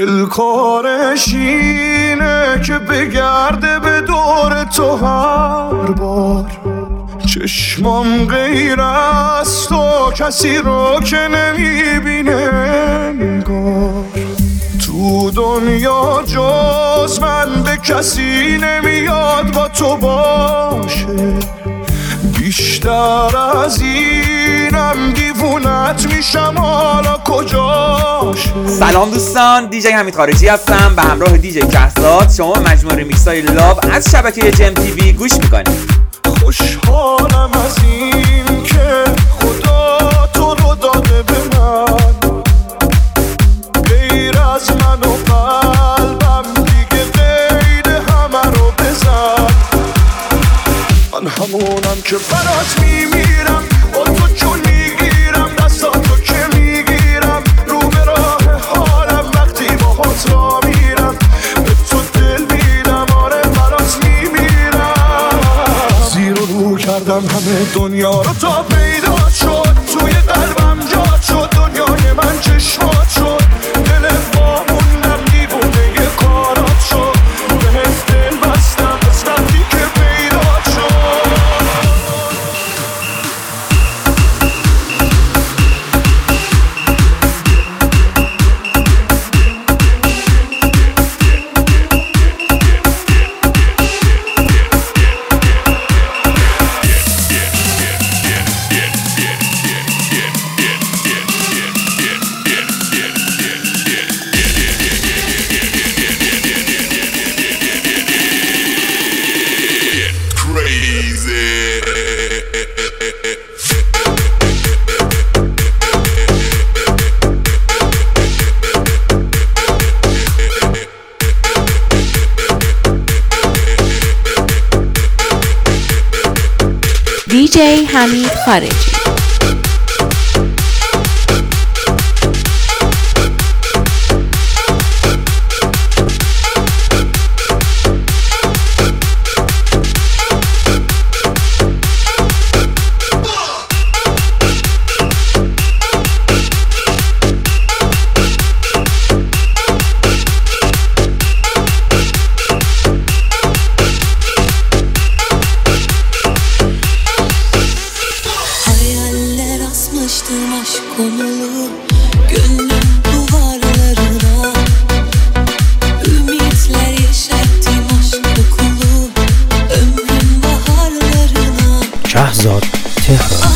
دلکارش اینه که بگرده به دور تو هر بار. چشمام غیر از تو کسی رو که نمیبینه انگار. تو دنیا جز من به کسی نمیاد با تو باشه. بیشتر از اینم دیوونت میشم حالا کجاشه. سلام دوستان، دیجی حمید خارجی هستم به همراه دیجی کهزاد. شما مجموعه ریمیکس‌های لاو از شبکه جم تیوی گوش میکنید. خوشحالم از این که خدا تو رو داده به من. غیر از من و قلبم دیگه غیر همه رو بزن. من همونم که برات میمیرم، با تو جون میگیرم، دستاتو که میگیرم، رو به راه حالم وقتی باهات را میرم. به تو دل میدم، آره برات میمیرم. زیر و رو کردم همه دنیا رو تا پیدا شد. توی قلبم جات شد، دنیای من چشمات شد. دل واموندم دیوونه یه کارات شد. بهت دل بستم از وقتی که پیدا شد. دیجی حمید خارجی. کهزاد تهران.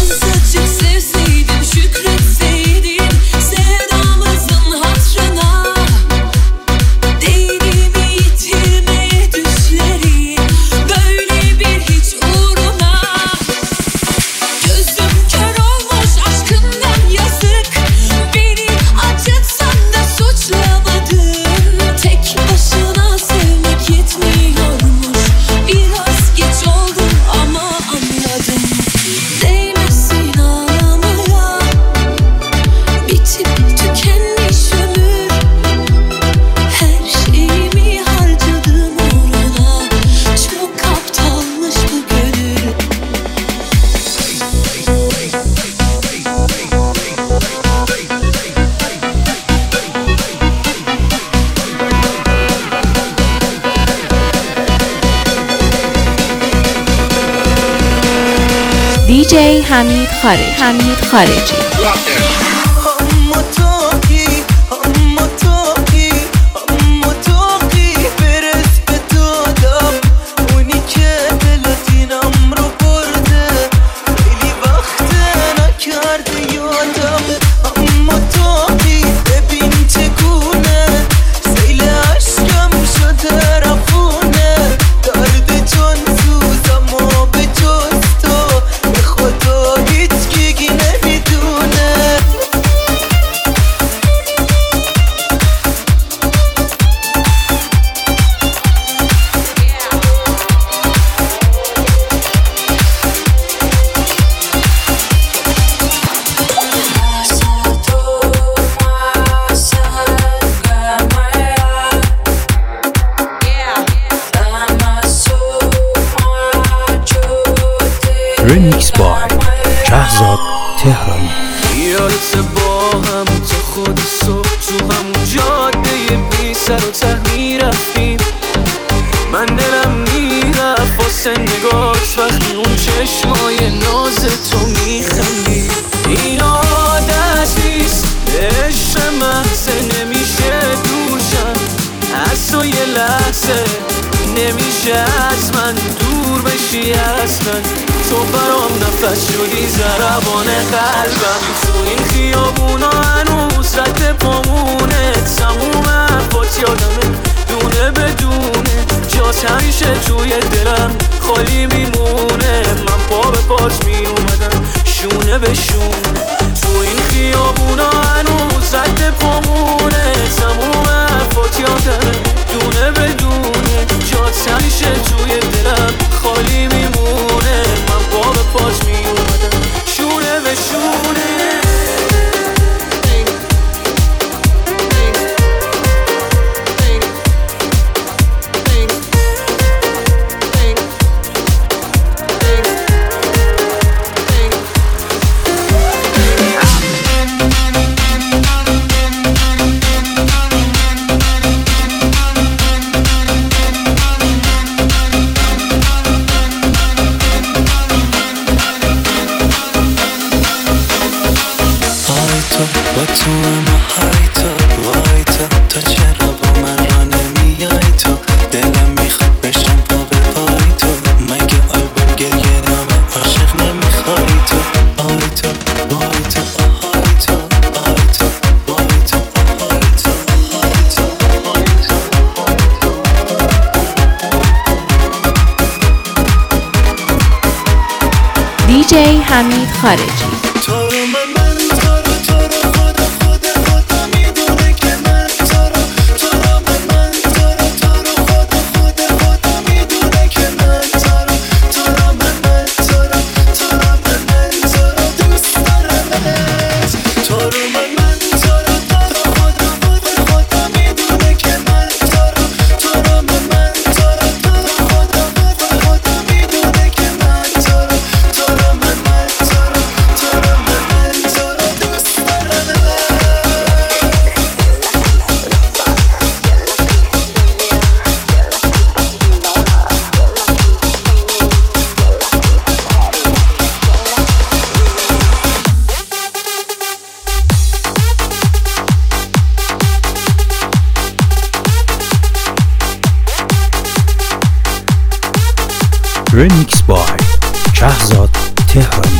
دیجی حمید خارجی. ریمیکس بای کهزاد تهرانی. یادت با هم تا خود صبح تو همون جاده سر و ته میرفتیم. من دلم میرفت واسه نگاهش وقتی اون چشمای ناز تو میخندی. این عادت نیست عشق محض نمیشه دوشم از تو یه لحظه، نمیشه از من دور بشی اصلا. تو برام نفس شدی ضربان قلبم. تو این خیابونا هنوز رد پامونه، تموم حرفات یادمه دونه بدونه. جات همیشه توی دلم خالی میمونه. من پا به پات میومدم شونه به شونه. تو این خیابونا هنوز رد پامونه، تموم حرفات یادمه دونه بدونه. جات همیشه توی دلم خالی میمونه. من پا به پات میومدم شونه به شونه. با تو اما هایتا تا چرا با من را نمیای تو؟ دلم میخواد بشم پا به پای تو. مگه آلبوم گریه نامه عاشق نمیخوای تو؟ آیتا آهایتا آیتا آهایتا DJ حمید خارجی. رمیکس بای شهزاد تهرانی.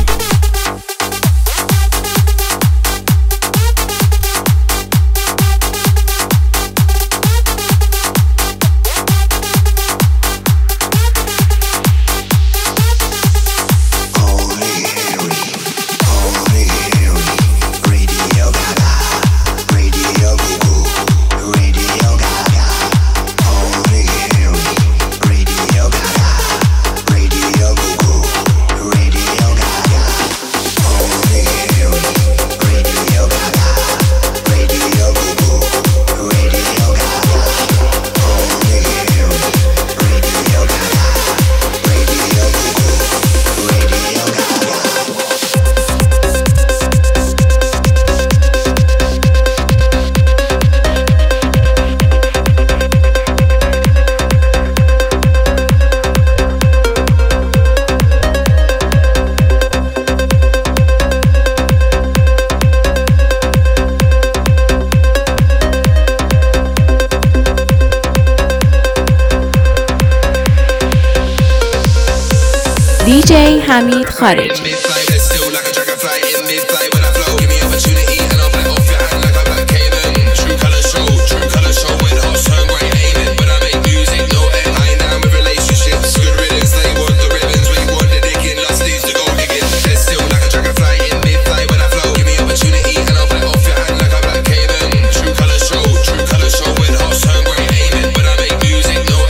DJ حمید خارجی.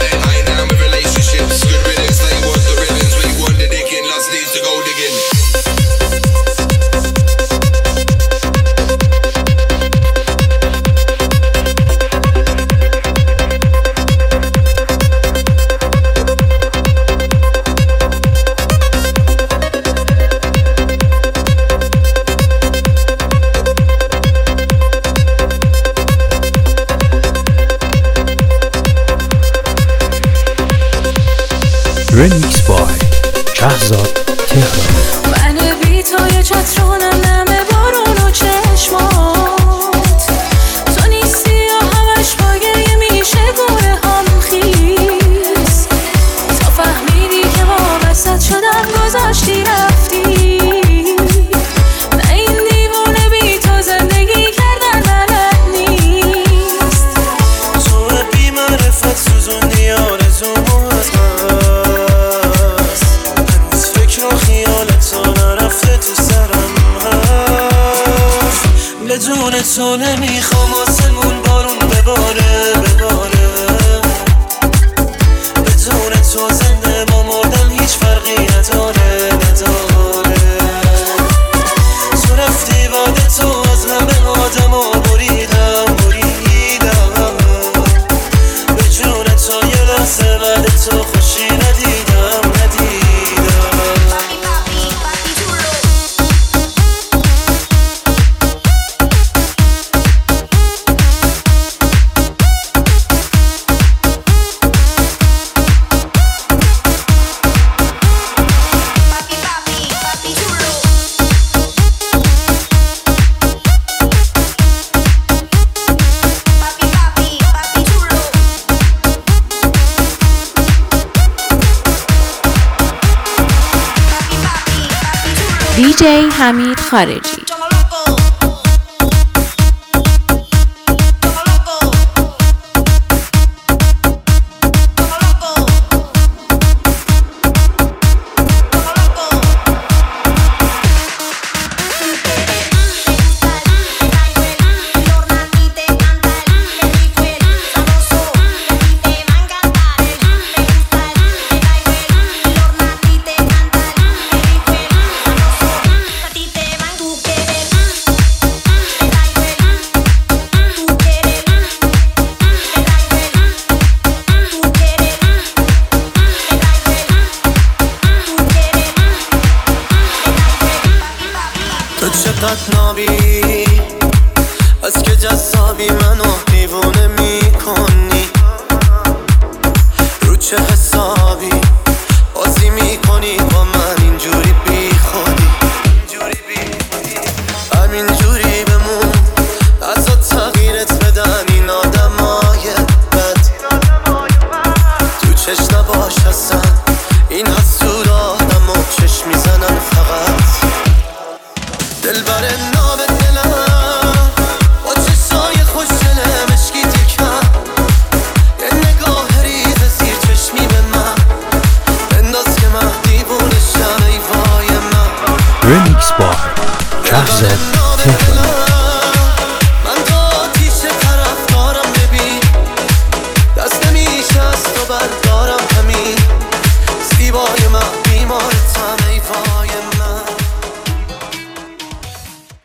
Go again. رمیکس بای شهزاد تهرانی. من بی توی چترونم نمه بارون و چشمات، تو نیستی و همش با گریه میشه گونه هم خیز، تا فهمیدی که با وسط شدم گذاشتی رفتی. نه این دیوونه بی تو زندگی کردن بلد نیست. تو بی معرفت سوزوندی آرزومو از هست، هنوز فکر و خیالت تو نرفته تو سرم هست. بدون تو نمیخوام آسمون بارون بباره بباره، بدون تو زنده با مردن هیچ فرقی نداره نداره. تو رفتی بعد تو از همه آدمو بریدم بریدم، به جون تو یه لحظه بعد تو خوشی ندیدم ندیدم. DJ حمید خارجی. تو چقدر نابی، از که جذابی منو دیوونه میکنی، رو چه حسابی بازی میکنی با من اینجوری بی خودی. همینجوری بمون ازا تغییرت بدن این آدمای بد، تو چش نباش هستن این حسود آدم و چشم میزنن فقط. دل بر نام دلم با چشای خوشگلم عشقی تکم، یه نگاه ریز زیر چشمی به من بنداز که من دیوونه شم ای وای من. رمیکس بای شهزاد تهرانی.